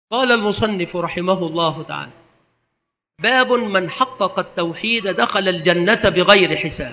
قال المصنف رحمه الله تعالى: باب من حقق التوحيد دخل الجنة بغير حساب.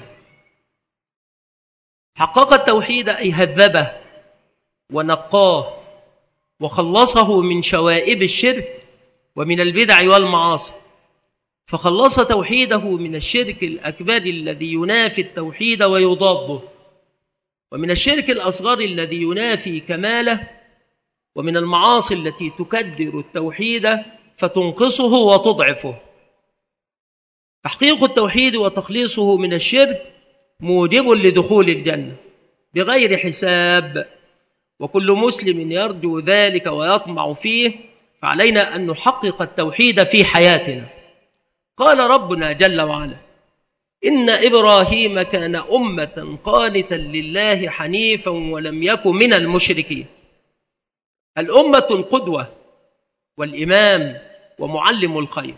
حقق التوحيد أي هذبه ونقاه وخلصه من شوائب الشرك ومن البدع والمعاصي، فخلص توحيده من الشرك الأكبر الذي ينافي التوحيد ويضاده، ومن الشرك الأصغر الذي ينافي كماله، ومن المعاصي التي تكدر التوحيد فتنقصه وتضعفه. تحقيق التوحيد وتخليصه من الشرك موجب لدخول الجنة بغير حساب، وكل مسلم يرجو ذلك ويطمع فيه، فعلينا أن نحقق التوحيد في حياتنا. قال ربنا جل وعلا: إن إبراهيم كان أمة قانتا لله حنيفا ولم يكن من المشركين. الأمة القدوة والإمام ومعلم الخير،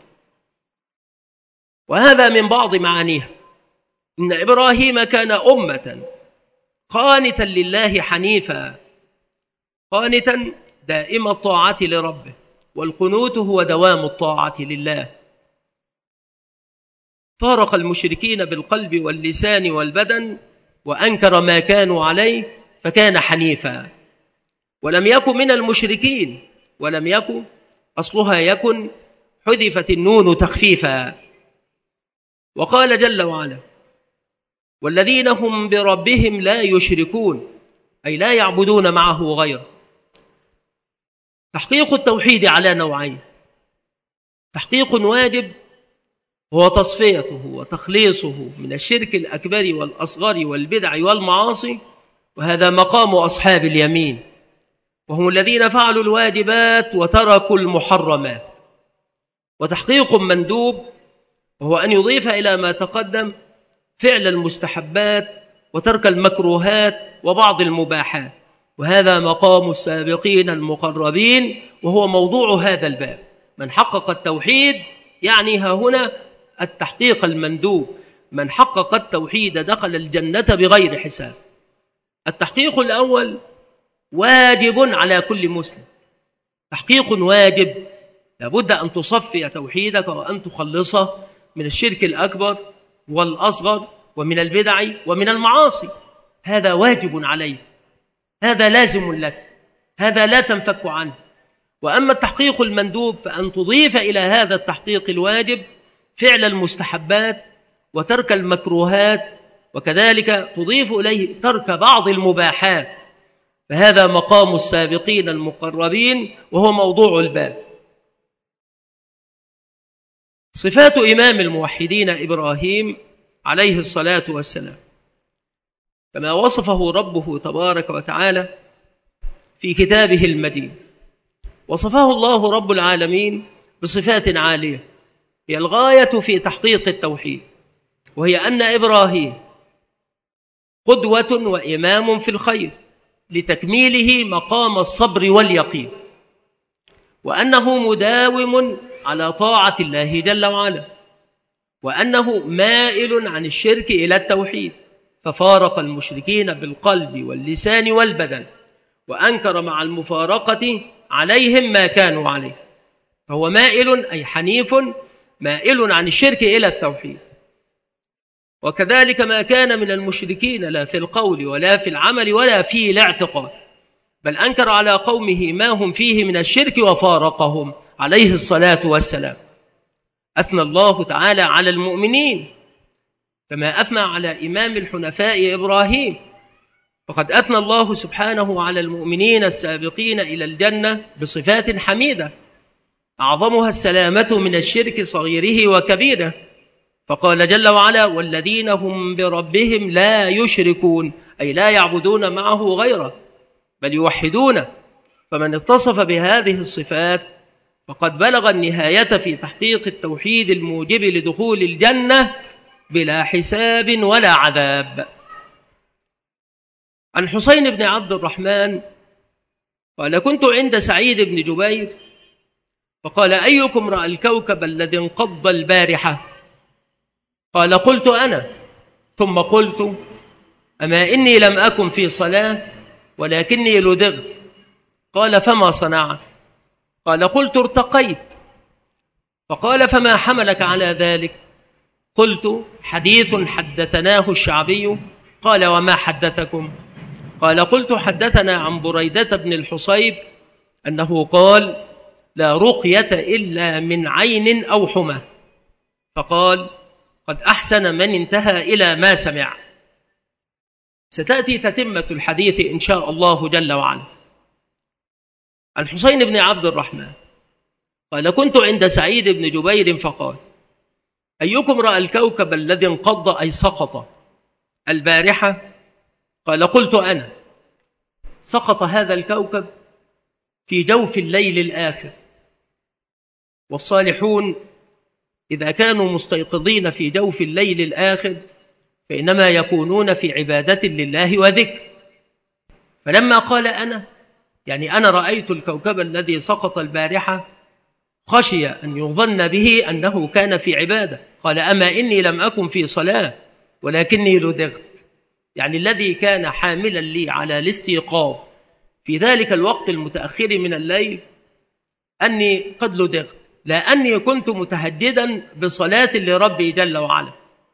وهذا من بعض معانيها. إن إبراهيم كان أمة قانتا لله حنيفا، قانتا دائم الطاعة لربه، والقنوت هو دوام الطاعة لله. فارق المشركين بالقلب واللسان والبدن وأنكر ما كانوا عليه فكان حنيفا، ولم يكن من المشركين. ولم يكن أصلها يكن، حذفت النون تخفيفا. وقال جل وعلا: والذين هم بربهم لا يشركون، أي لا يعبدون معه غيره. تحقيق التوحيد على نوعين: تحقيق واجب هو تصفيته وتخليصه من الشرك الأكبر والأصغر والبدع والمعاصي، وهذا مقام أصحاب اليمين، وهم الذين فعلوا الواجبات وتركوا المحرمات. وتحقيق مندوب وهو أن يضيف إلى ما تقدم فعل المستحبات وترك المكروهات وبعض المباحات، وهذا مقام السابقين المقربين، وهو موضوع هذا الباب. من حقق التوحيد يعني ها هنا التحقيق المندوب. من حقق التوحيد دخل الجنة بغير حساب. التحقيق الأول واجب على كل مسلم، تحقيق واجب، لابد أن تصفي توحيدك وأن تخلصه من الشرك الأكبر والأصغر ومن البدع ومن المعاصي. هذا واجب عليك، هذا لازم لك، هذا لا تنفك عنه. وأما التحقيق المندوب فأن تضيف إلى هذا التحقيق الواجب فعل المستحبات وترك المكروهات، وكذلك تضيف إليه ترك بعض المباحات، فهذا مقام السابقين المقربين، وهو موضوع الباب. صفات إمام الموحدين إبراهيم عليه الصلاة والسلام كما وصفه ربه تبارك وتعالى في كتابه المجيد. وصفه الله رب العالمين بصفات عالية هي الغاية في تحقيق التوحيد، وهي أن إبراهيم قدوة وإمام في الخير لتكميله مقام الصبر واليقين، وأنه مداوم على طاعة الله جل وعلا، وأنه مائل عن الشرك إلى التوحيد، ففارق المشركين بالقلب واللسان والبدن، وأنكر مع المفارقة عليهم ما كانوا عليه. فهو مائل أي حنيف، مائل عن الشرك إلى التوحيد. وكذلك ما كان من المشركين لا في القول ولا في العمل ولا في الاعتقاد، بل أنكر على قومه ما هم فيه من الشرك وفارقهم عليه الصلاة والسلام. أثنى الله تعالى على المؤمنين كما أثنى على إمام الحنفاء إبراهيم، فقد أثنى الله سبحانه على المؤمنين السابقين إلى الجنة بصفات حميدة، أعظمها السلامة من الشرك صغيره وكبيره، فقال جل وعلا: والذين هم بربهم لا يشركون، أي لا يعبدون معه غيره بل يوحدونه. فمن اتصف بهذه الصفات فقد بلغ النهاية في تحقيق التوحيد الموجب لدخول الجنة بلا حساب ولا عذاب. عن حسين بن عبد الرحمن قال: كنت عند سعيد بن جبير فقال: أيكم رأى الكوكب الذي انقض البارحة؟ قال: قلت أنا. ثم قلت: أما إني لم أكن في صلاة ولكني لدغت. قال: فما صنعت؟ قال قلت ارتقيت. فقال فما حملك على ذلك؟ قلت حديث حدثناه الشعبي. قال وما حدثكم؟ قال قلت حدثنا عن بريدة بن الحصيب أنه قال لا رقية إلا من عين أو حمى. فقال قد أحسن من انتهى إلى ما سمع. ستأتي تتمة الحديث إن شاء الله جل وعلا. عن حسين بن عبد الرحمن قال كنت عند سعيد بن جبير فقال أيكم رأى الكوكب الذي انقض أي سقط البارحة؟ قال قلت أنا. سقط هذا الكوكب في جوف الليل الآخر، والصالحون إذا كانوا مستيقظين في جوف الليل الآخر فإنما يكونون في عبادة لله وذكر. فلما قال أنا، يعني أنا رأيت الكوكب الذي سقط البارحة، خشي أن يظن به أنه كان في عبادة. قال أما إني لم أكن في صلاة ولكني لدغت، يعني الذي كان حاملا لي على الاستيقاظ في ذلك الوقت المتأخر من الليل أني قد لدغت، لا أني كنت متهجدا بصلاة لربي جل وعلا.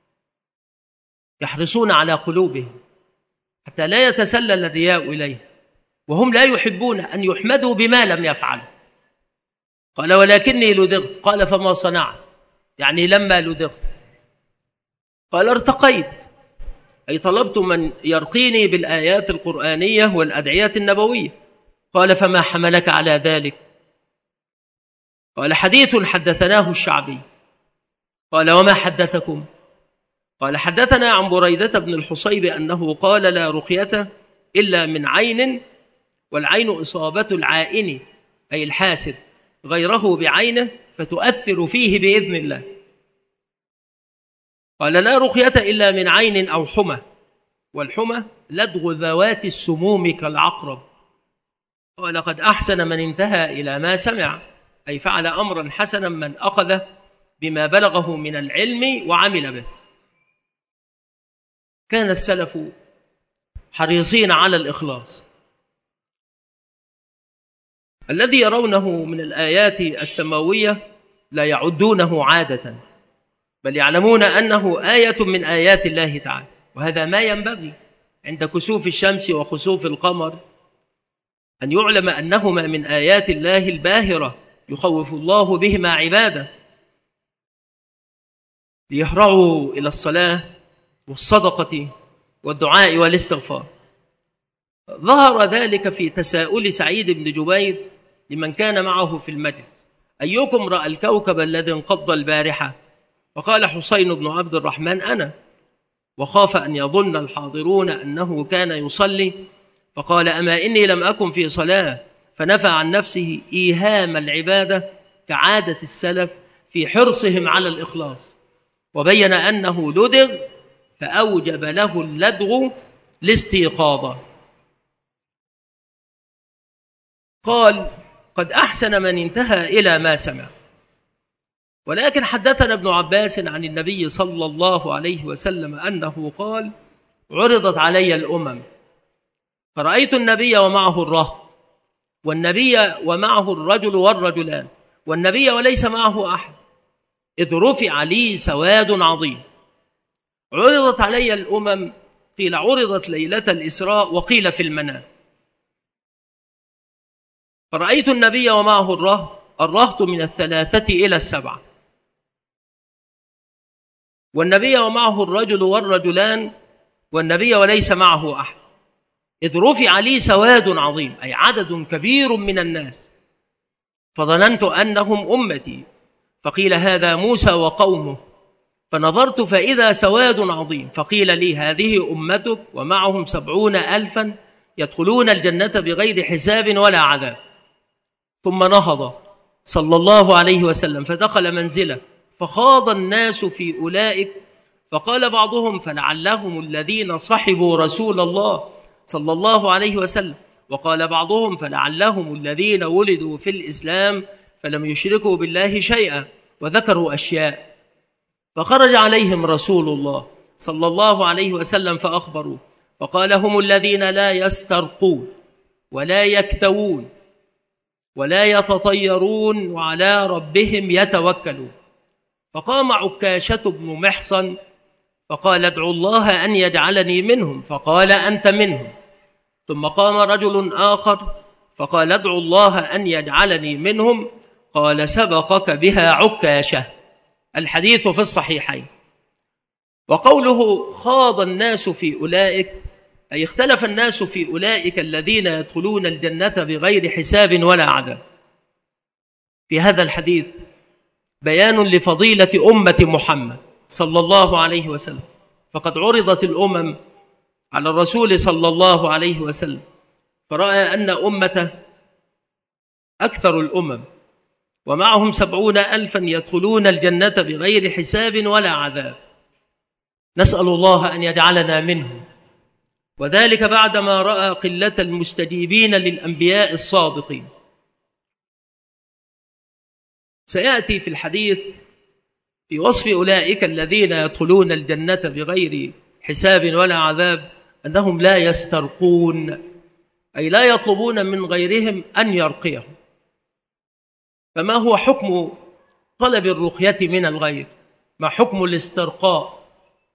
يحرصون على قلوبهم حتى لا يتسلل الرياء إليه، وهم لا يحبون أن يحمدوا بما لم يفعلوا. قال ولكني لدغت. قال فما صنعت؟ يعني لما لدغت. قال ارتقيت، أي طلبت من يرقيني بالآيات القرآنية والأدعية النبوية. قال فما حملك على ذلك؟ قال حديث حدثناه الشعبي. قال وما حدثكم؟ قال حدثنا عن بريدة بن الحصيب أنه قال لا رقية إلا من عين، والعين إصابة العائن أي الحاسد غيره بعينه فتؤثر فيه بإذن الله. قال لا رقية إلا من عين أو حمى، والحمى لدغ ذوات السموم كالعقرب. قال قد أحسن من انتهى إلى ما سمع، أي فعل أمرا حسنا من أخذ بما بلغه من العلم وعمل به. كان السلف حريصين على الإخلاص. الذي يرونه من الآيات السماوية لا يعدونه عادة، بل يعلمون أنه آية من آيات الله تعالى، وهذا ما ينبغي عند كسوف الشمس وخسوف القمر أن يعلم أنهما من آيات الله الباهرة يخوف الله بهما عباده ليهرعوا إلى الصلاة والصدقة والدعاء والاستغفار. ظهر ذلك في تساؤل سعيد بن جبير لمن كان معه في المجلس: أيكم رأى الكوكب الذي انقض البارحة؟ وقال حسين بن عبد الرحمن أنا، وخاف أن يظن الحاضرون أنه كان يصلي فقال أما إني لم أكن في صلاة، فنفى عن نفسه إيهام العبادة كعادة السلف في حرصهم على الإخلاص، وبين أنه لدغ فأوجب له اللدغ لاستيقاظه. قال قد أحسن من انتهى إلى ما سمع. ولكن حدثنا ابن عباس عن النبي صلى الله عليه وسلم أنه قال عرضت علي الأمم فرأيت النبي ومعه الرهط، والنبي ومعه الرجل والرجلان، والنبي وليس معه أحد، إذ رفع لي سواد عظيم. عرضت علي الأمم، قيل عرضت ليلة الإسراء وقيل في المنام. فرأيت النبي ومعه الرهط من 3 إلى 7، والنبي ومعه الرجل والرجلان، والنبي وليس معه أحد، إذ رفع لي سواد عظيم، أي عدد كبير من الناس، فظننت أنهم أمتي، فقيل هذا موسى وقومه، فنظرت فإذا سواد عظيم، فقيل لي هذه أمتك ومعهم 70,000 يدخلون الجنة بغير حساب ولا عذاب. ثم نهض صلى الله عليه وسلم فدخل منزله، فخاض الناس في أولئك، فقال بعضهم فلعلهم الذين صحبوا رسول الله صلى الله عليه وسلم، وقال بعضهم فلعلهم الذين ولدوا في الإسلام فلم يشركوا بالله شيئا، وذكروا أشياء. فخرج عليهم رسول الله صلى الله عليه وسلم فأخبروا، فقال هم الذين لا يسترقون ولا يكتوون ولا يتطيرون وعلى ربهم يتوكلون. فقام عكاشة بن محصن فقال ادعوا الله أن يجعلني منهم، فقال أنت منهم. ثم قام رجل آخر فقال ادعوا الله أن يجعلني منهم، قال سبقك بها عكاشة. الحديث في الصحيحين. وقوله خاض الناس في أولئك، أي اختلف الناس في أولئك الذين يدخلون الجنة بغير حساب ولا عذاب. في هذا الحديث بيان لفضيلة أمة محمد صلى الله عليه وسلم، فقد عرضت الأمم على الرسول صلى الله عليه وسلم، فرأى أن أمته أكثر الأمم ومعهم 70,000 يدخلون الجنة بغير حساب ولا عذاب. نسأل الله أن يجعلنا منهم، وذلك بعدما رأى قلة المستجيبين للأنبياء الصادقين. سيأتي في الحديث في وصف أولئك الذين يدخلون الجنة بغير حساب ولا عذاب أنهم لا يسترقون، أي لا يطلبون من غيرهم أن يرقيهم. فما هو حكم طلب الرقية من الغير؟ ما حكم الاسترقاء؟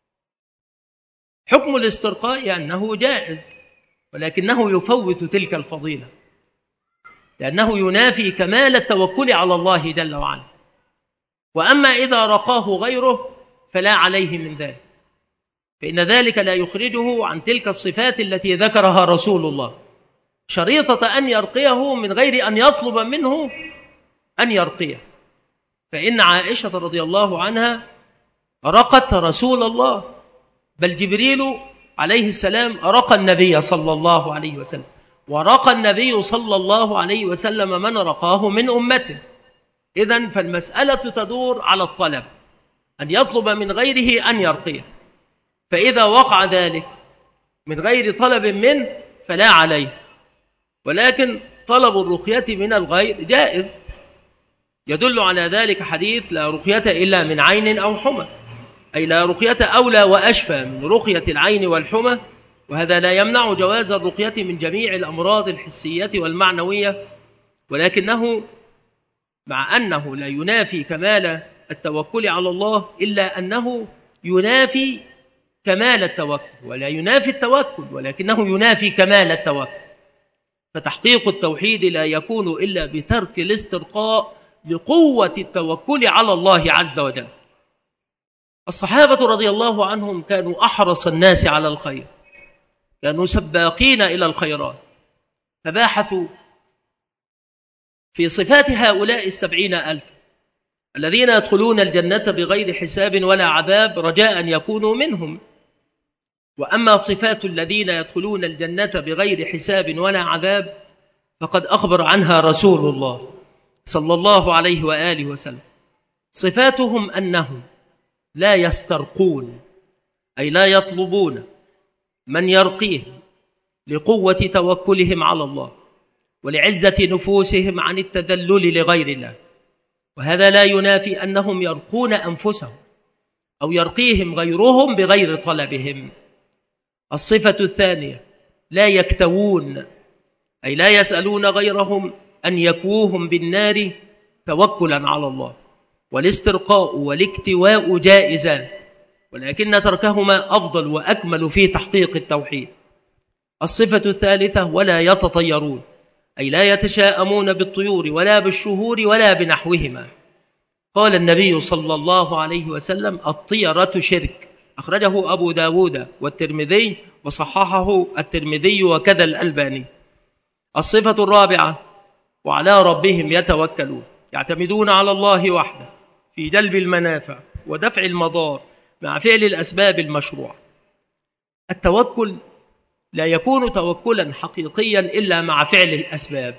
حكم الاسترقاء أنه جائز، ولكنه يفوت تلك الفضيلة، لأنه ينافي كمال التوكل على الله جل وعلا. وأما إذا رقاه غيره فلا عليه من ذلك، فإن ذلك لا يخرجه عن تلك الصفات التي ذكرها رسول الله، شريطة أن يرقيه من غير أن يطلب منه أن يرقيه. فإن عائشة رضي الله عنها رقت رسول الله، بل جبريل عليه السلام رقى النبي صلى الله عليه وسلم، ورقى النبي صلى الله عليه وسلم من رقاه من أمته. إذن فالمسألة تدور على الطلب، أن يطلب من غيره أن يرقيه. فإذا وقع ذلك من غير طلب منه فلا عليه، ولكن طلب الرقية من الغير جائز. يدل على ذلك حديث لا رقية إلا من عين أو حمى، أي لا رقية أولى وأشفى من رقية العين والحمى. وهذا لا يمنع جواز الرقية من جميع الأمراض الحسية والمعنوية، ولكنه مع أنه لا ينافي كمال التوكل على الله، إلا أنه ينافي كمال التوكل، ولا ينافي التوكل ولكنه ينافي كمال التوكل. فتحقيق التوحيد لا يكون إلا بترك الاسترقاء لقوة التوكل على الله عز وجل. الصحابة رضي الله عنهم كانوا أحرص الناس على الخير، كانوا سباقين إلى الخيرات، فباحثوا في صفات هؤلاء 70,000 الذين يدخلون الجنة بغير حساب ولا عذاب رجاء أن يكونوا منهم. وأما صفات الذين يدخلون الجنة بغير حساب ولا عذاب فقد أخبر عنها رسول الله صلى الله عليه وآله وسلم. صفاتهم أنهم لا يسترقون، أي لا يطلبون من يرقيهم لقوة توكلهم على الله ولعزة نفوسهم عن التذلل لغير الله. وهذا لا ينافي أنهم يرقون أنفسهم أو يرقيهم غيرهم بغير طلبهم. الصفة الثانية لا يكتوون، أي لا يسألون غيرهم أن يكووهم بالنار توكلا على الله. والاسترقاء والاكتواء جائزان، ولكن تركهما أفضل وأكمل في تحقيق التوحيد. الصفة الثالثة ولا يتطيرون، أي لا يتشاءمون بالطيور ولا بالشهور ولا بنحوهما. قال النبي صلى الله عليه وسلم الطيرة شرك، أخرجه أبو داود والترمذي وصححه الترمذي وكذا الألباني. الصفة الرابعة وعلى ربهم يتوكلون، يعتمدون على الله وحده في جلب المنافع ودفع المضار مع فعل الأسباب المشروعة. التوكل لا يكون توكلا حقيقيا إلا مع فعل الأسباب،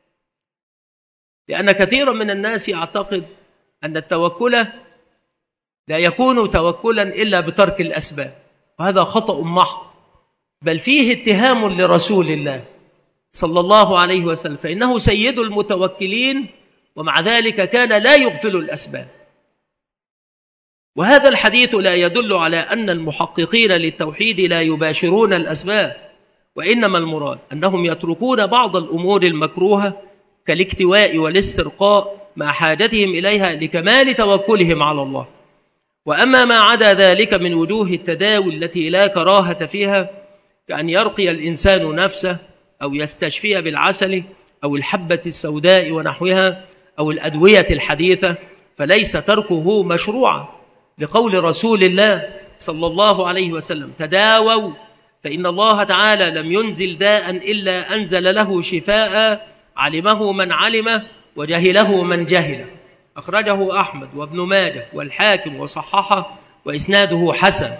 لأن كثيرا من الناس يعتقد أن التوكل لا يكون توكلا إلا بترك الأسباب، وهذا خطأ محض، بل فيه اتهام لرسول الله صلى الله عليه وسلم، فإنه سيد المتوكلين ومع ذلك كان لا يغفل الأسباب. وهذا الحديث لا يدل على أن المحققين للتوحيد لا يباشرون الأسباب، وإنما المراد أنهم يتركون بعض الأمور المكروهة كالاكتواء والاسترقاء مع حاجتهم إليها لكمال توكلهم على الله. وأما ما عدا ذلك من وجوه التداوي التي لا كراهة فيها، كأن يرقي الإنسان نفسه أو يستشفي بالعسل أو الحبة السوداء ونحوها أو الأدوية الحديثة، فليس تركه مشروعا، لقول رسول الله صلى الله عليه وسلم: تداووا فإن الله تعالى لم ينزل داء إلا أنزل له شفاء، علمه من علمه وجهله من جهله. أخرجه أحمد وابن ماجه والحاكم وصححه وإسناده حسن.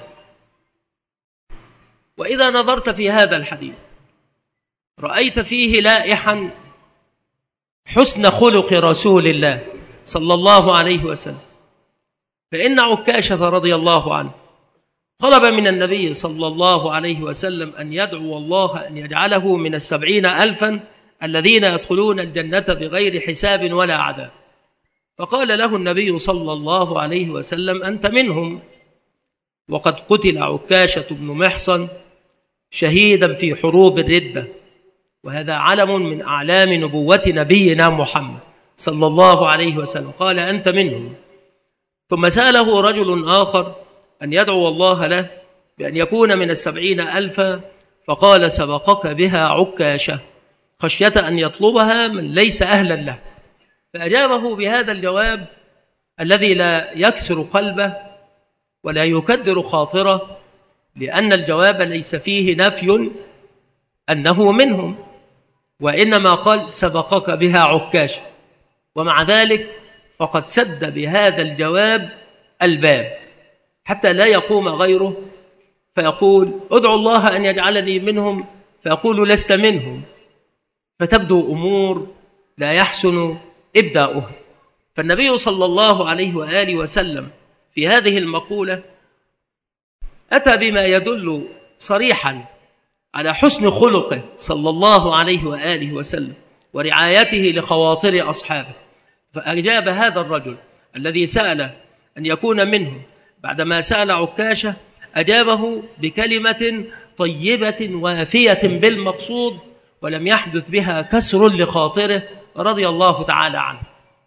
وإذا نظرت في هذا الحديث رأيت فيه لائحا حسن خلق رسول الله صلى الله عليه وسلم. فإن عكاشة رضي الله عنه طلب من النبي صلى الله عليه وسلم أن يدعو الله أن يجعله من 70,000 الذين يدخلون الجنة بغير حساب ولا عذاب. فقال له النبي صلى الله عليه وسلم: أنت منهم. وقد قتل عكاشة بن محصن شهيدا في حروب الردة، وهذا علم من أعلام نبوة نبينا محمد صلى الله عليه وسلم. قال: أنت منهم. ثم سأله رجل آخر أن يدعو الله له بأن يكون من 70,000، فقال: سبقك بها عكاشة، خشية أن يطلبها من ليس أهلا له. فأجابه بهذا الجواب الذي لا يكسر قلبه ولا يكدر خاطره، لأن الجواب ليس فيه نفي أنه منهم، وإنما قال: سبقك بها عكاشة. ومع ذلك فقد سد بهذا الجواب الباب حتى لا يقوم غيره فيقول: ادعو الله أن يجعلني منهم، فيقول: لست منهم، فتبدو أمور لا يحسن إبداؤها. فالنبي صلى الله عليه وآله وسلم في هذه المقولة أتى بما يدل صريحا على حسن خلقه صلى الله عليه وآله وسلم ورعايته لخواطر أصحابه. فأجاب هذا الرجل الذي سأل أن يكون منهم بعدما سأل عكاشة، أجابه بكلمة طيبة وافية بالمقصود، ولم يحدث بها كسر لخاطره رضي الله تعالى عنه.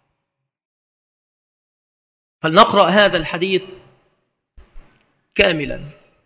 فلنقرأ هذا الحديث كاملا.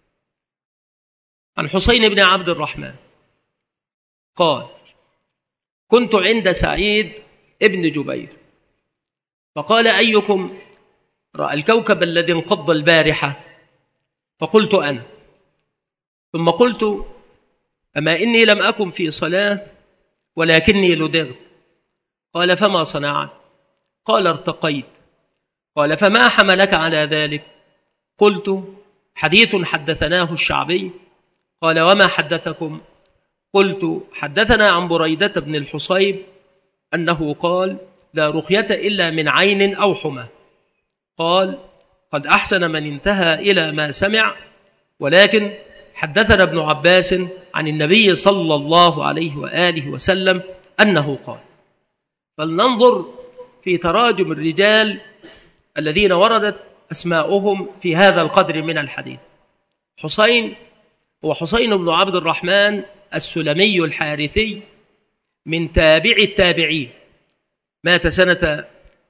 عن حسين بن عبد الرحمن قال: كنت عند سعيد ابن جبير فقال: أيكم رأى الكوكب الذي انقض البارحة؟ فقلت: أنا. ثم قلت: أما إني لم أكن في صلاة ولكني لدغت. قال: فما صنعت؟ قال: ارتقيت. قال: فما حملك على ذلك؟ قلت: حديث حدثناه الشعبي. قال: وما حدثكم؟ قلت: حدثنا عن بريدة بن الحصيب أنه قال: لا رقية إلا من عين أو حمى. قال: قد أحسن من انتهى إلى ما سمع، ولكن حدثنا ابن عباس عن النبي صلى الله عليه وآله وسلم أنه قال. فلننظر في تراجم الرجال الذين وردت أسماؤهم في هذا القدر من الحديث. حسين هو حسين بن عبد الرحمن السلمي الحارثي من تابع التابعين، مات سنة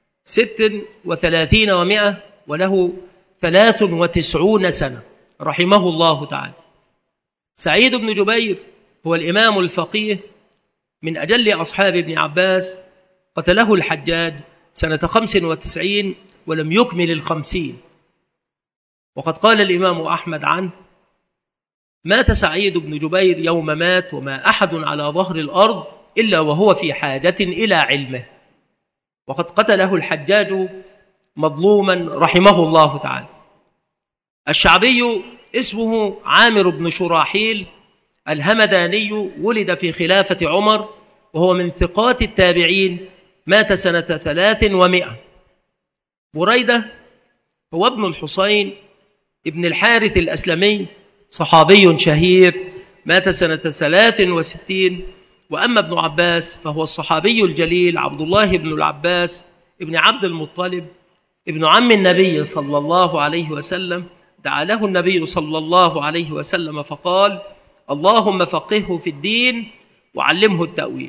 36 و100 وله 93 سنة رحمه الله تعالى. سعيد بن جبير هو الإمام الفقيه من أجل أصحاب ابن عباس، قتله الحجاج سنة 95 ولم يكمل 50. وقد قال الإمام أحمد عنه: مات سعيد بن جبير يوم مات وما أحد على ظهر الأرض إلا وهو في حاجة إلى علمه. وقد قتله الحجاج مظلوما رحمه الله تعالى. الشعبي اسمه عامر بن شراحيل الهمداني، ولد في خلافة عمر وهو من ثقات التابعين، مات سنة 300. بريدة هو ابن الحصين ابن الحارث الأسلمي، صحابي شهير، مات سنة 63. وأما ابن عباس فهو الصحابي الجليل عبد الله بن العباس ابن عبد المطلب ابن عم النبي صلى الله عليه وسلم. دعا له النبي صلى الله عليه وسلم فقال: اللهم فقهه في الدين وعلمه التأويل.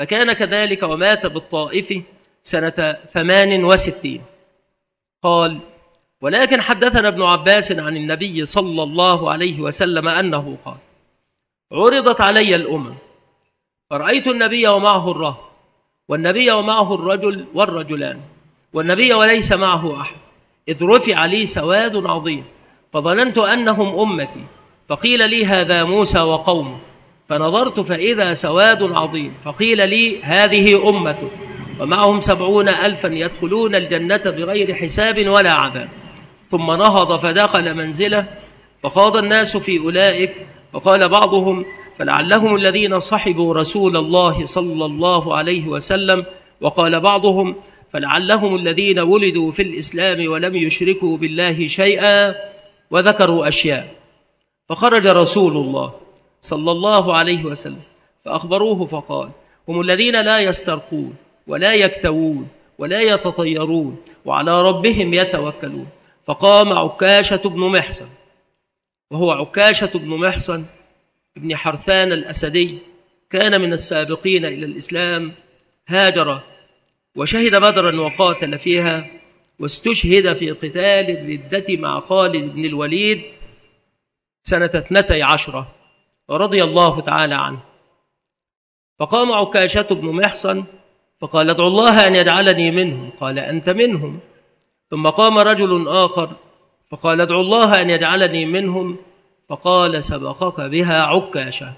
فكان كذلك ومات بالطائف سنة 68. قال: ولكن حدثنا ابن عباس عن النبي صلى الله عليه وسلم أنه قال: عرضت علي الأمم فرأيت النبي ومعه الرهط، والنبي ومعه الرجل والرجلان، والنبي وليس معه أحد، إذ رفع لي سواد عظيم فظننت أنهم أمتي، فقيل لي هذا موسى وقومه، فنظرت فإذا سواد عظيم، فقيل لي هذه أمته ومعهم 70,000 يدخلون الجنة بغير حساب ولا عذاب. ثم نهض فدخل منزله فخاض الناس في أولئك، فقال بعضهم: فلعلهم الذين صحبوا رسول الله صلى الله عليه وسلم، وقال بعضهم: فلعلهم الذين ولدوا في الإسلام ولم يشركوا بالله شيئا، وذكروا أشياء. فخرج رسول الله صلى الله عليه وسلم فأخبروه فقال: هم الذين لا يسترقون ولا يكتوون ولا يتطيرون وعلى ربهم يتوكلون. فقام عكاشة بن محصن، وهو عكاشة بن محصن ابن حرثان الأسدي، كان من السابقين إلى الإسلام، هاجر وشهد بدرا وقاتل فيها، واستشهد في قتال الردة مع خالد بن الوليد سنة 12 رضي الله تعالى عنه. فقام عكاشة بن محصن فقال: ادعو الله أن يجعلني منهم. قال: أنت منهم. ثم قام رجل آخر فقال: ادعو الله أن يجعلني منهم. فقال: سبقك بها عكاشة.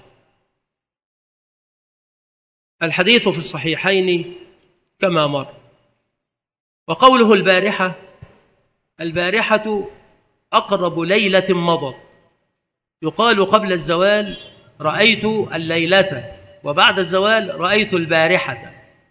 الحديث في الصحيحين كما مر. وقوله البارحة أقرب ليلة مضت، يقال قبل الزوال رأيت الليلة، وبعد الزوال رأيت البارحة.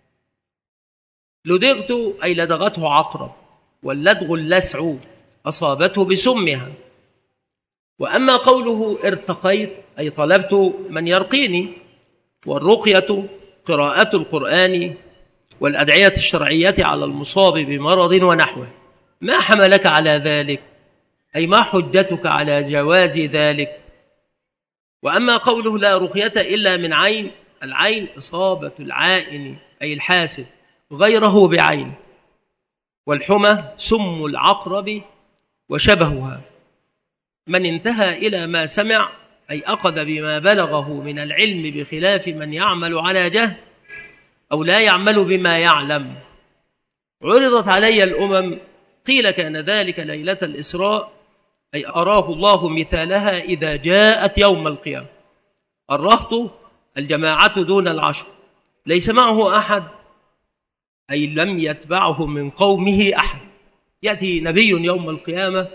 لدغت أي لدغته عقرب، واللدغ اللسع أصابته بسمها. وأما قوله ارتقيت أي طلبت من يرقيني، والرقية قراءة القرآن والأدعية الشرعية على المصاب بمرض ونحوه. ما حملك على ذلك؟ أي ما حجتك على جواز ذلك؟ وأما قوله لا رقية إلا من عين، العين إصابة العائن أي الحاسد غيره بعين، والحمى سم العقرب وشبهها. من انتهى إلى ما سمع أي أخذ بما بلغه من العلم، بخلاف من يعمل على جهل أو لا يعمل بما يعلم. عرضت علي الأمم، قيل كان ذلك ليلة الإسراء، أي أراه الله مثالها إذا جاءت يوم القيامة. الرهط الجماعة دون العشر، ليس معه أحد أي لم يتبعه من قومه أحد. يأتي نبي يوم القيامة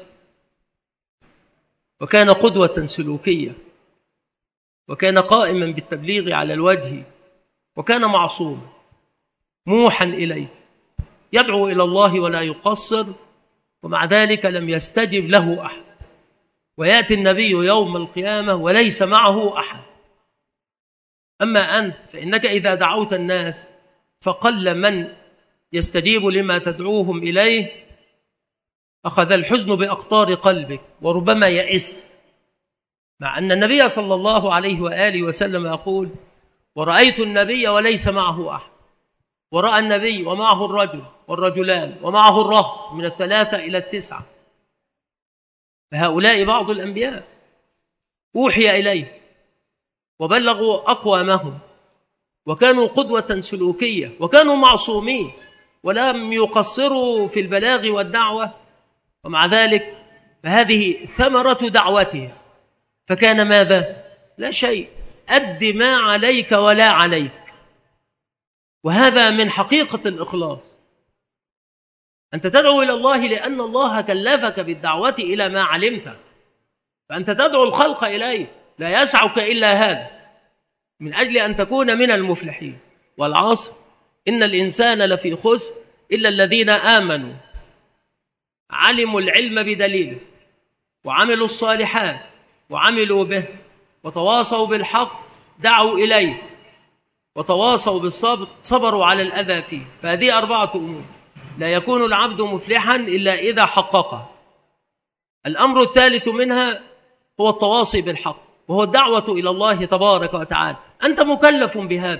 وكان قدوة سلوكية، وكان قائما بالتبليغ على الوجه، وكان معصوما موحا إليه، يدعو إلى الله ولا يقصر، ومع ذلك لم يستجب له أحد. ويأتي النبي يوم القيامة وليس معه أحد. أما أنت فإنك إذا دعوت الناس فقل من يستجيب لما تدعوهم إليه، أخذ الحزن بأقطار قلبك، وربما يئست. مع أن النبي صلى الله عليه وآله وسلم يقول: ورأيت النبي وليس معه أحد، ورأى النبي ومعه الرجل والرجلان ومعه الرهط من 3 إلى 9. فهؤلاء بعض الأنبياء أوحي إليه وبلغوا أقوامهم، وكانوا قدوة سلوكية، وكانوا معصومين ولم يقصروا في البلاغ والدعوة. ومع ذلك فهذه ثمرة دعوتهم، فكان ماذا؟ لا شيء، أد ما عليك ولا عليك. وهذا من حقيقة الإخلاص، أنت تدعو إلى الله لأن الله كلفك بالدعوة إلى ما علمت، فأنت تدعو الخلق إليه، لا يسعك إلا هذا، من أجل أن تكون من المفلحين. والعصر إن الإنسان لفي خسر إلا الذين آمنوا، علموا العلم بدليله، وعملوا الصالحات وعملوا به، وتواصوا بالحق دعوا إليه، وتواصوا بالصبر صبروا على الأذى فيه. فهذه 4 أمور لا يكون العبد مفلحا إلا إذا حققها. الأمر الثالث منها هو التواصي بالحق، وهو الدعوة إلى الله تبارك وتعالى. أنت مكلف بهذا،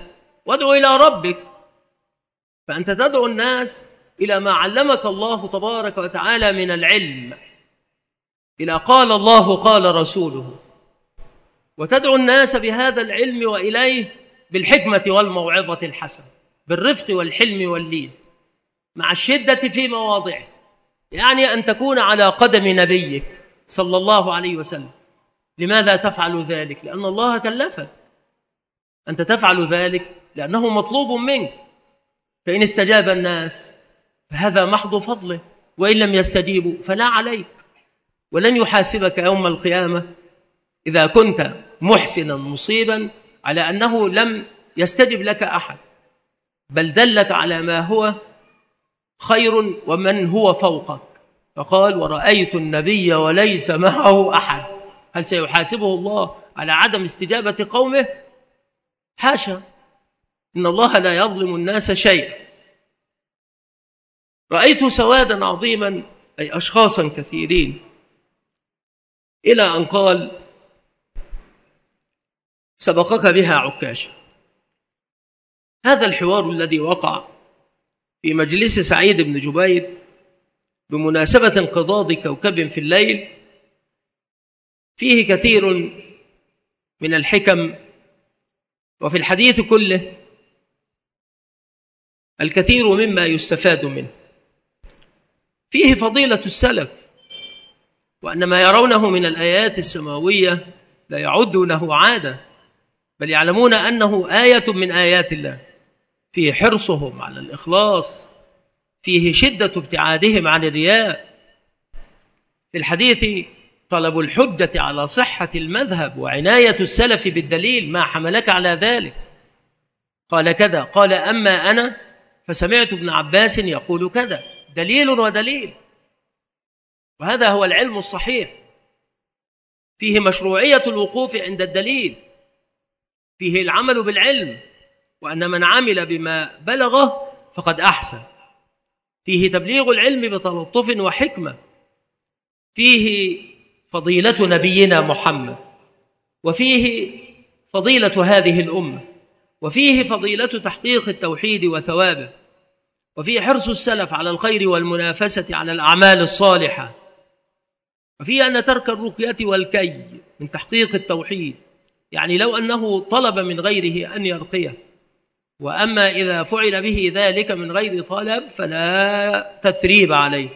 وادعو إلى ربك. فأنت تدعو الناس إلى ما علمك الله تبارك وتعالى من العلم، إلى قال الله قال رسوله، وتدعو الناس بهذا العلم وإليه بالحكمة والموعظة الحسنة، بالرفق والحلم واللين، مع الشدة في مواضعه. يعني أن تكون على قدم نبيك صلى الله عليه وسلم. لماذا تفعل ذلك؟ لأن الله كلفك. أنت تفعل ذلك لأنه مطلوب منك. فإن استجاب الناس فهذا محض فضله، وإن لم يستجيبوا فلا عليك، ولن يحاسبك يوم القيامة إذا كنت محسنا مصيبا على أنه لم يستجب لك أحد، بل دلك على ما هو خير ومن هو فوقك. فقال: ورأيت النبي وليس معه أحد. هل سيحاسبه الله على عدم استجابة قومه؟ حاشا، إن الله لا يظلم الناس شيئا. رأيت سوادا عظيما، أي أشخاصا كثيرين، إلى أن قال: سبقك بها عكاشة. هذا الحوار الذي وقع في مجلس سعيد بن جبير بمناسبة انقضاض كوكب في الليل فيه كثير من الحكم، وفي الحديث كله الكثير مما يستفاد منه. فيه فضيلة السلف، وأن ما يرونه من الآيات السماوية لا يعدونه عادة، بل يعلمون أنه آية من آيات الله. فيه حرصهم على الإخلاص، فيه شدة ابتعادهم عن الرياء. في الحديث طلب الحجة على صحة المذهب، وعناية السلف بالدليل. ما حملك على ذلك؟ قال كذا. قال: أما أنا فسمعت ابن عباس يقول كذا. دليل ودليل. وهذا هو العلم الصحيح. فيه مشروعية الوقوف عند الدليل، فيه العمل بالعلم، وأن من عمل بما بلغه فقد أحسن. فيه تبليغ العلم بتلطف وحكمة. فيه فضيلة نبينا محمد، وفيه فضيلة هذه الأمة، وفيه فضيلة تحقيق التوحيد وثوابه، وفيه حرص السلف على الخير والمنافسة على الأعمال الصالحة، وفيه أن ترك الرقية والكي من تحقيق التوحيد. يعني لو أنه طلب من غيره أن يرقيه، وأما إذا فعل به ذلك من غير طلب فلا تثريب عليه.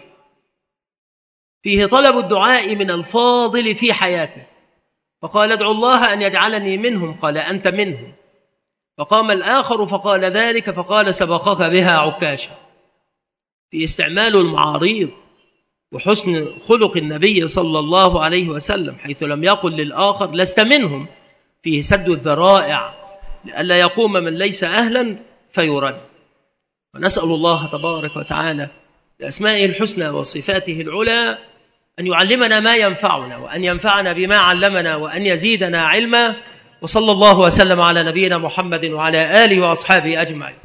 فيه طلب الدعاء من الفاضل في حياته، فقال: ادعو الله أن يجعلني منهم. قال: أنت منهم. فقام الآخر فقال ذلك، فقال: سبقك بها عكاشة. في استعمال المعاريض وحسن خلق النبي صلى الله عليه وسلم، حيث لم يقل للآخر لست منهم. فيه سد الذرائع لئلا يقوم من ليس أهلا فيرد. ونسأل الله تبارك وتعالى بأسمائه الحسنى وصفاته العلى أن يعلمنا ما ينفعنا، وأن ينفعنا بما علمنا، وأن يزيدنا علما. وصلى الله وسلم على نبينا محمد وعلى آله وأصحابه أجمعين.